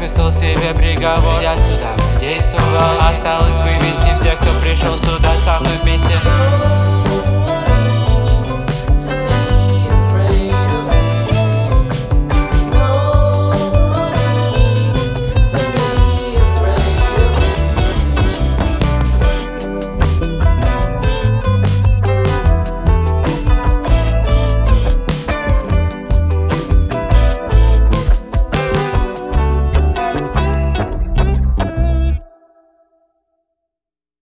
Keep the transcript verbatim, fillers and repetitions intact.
выписал себе приговор. Я сюда действовал, осталось вывести всех, кто пришел сюда со мной вместе.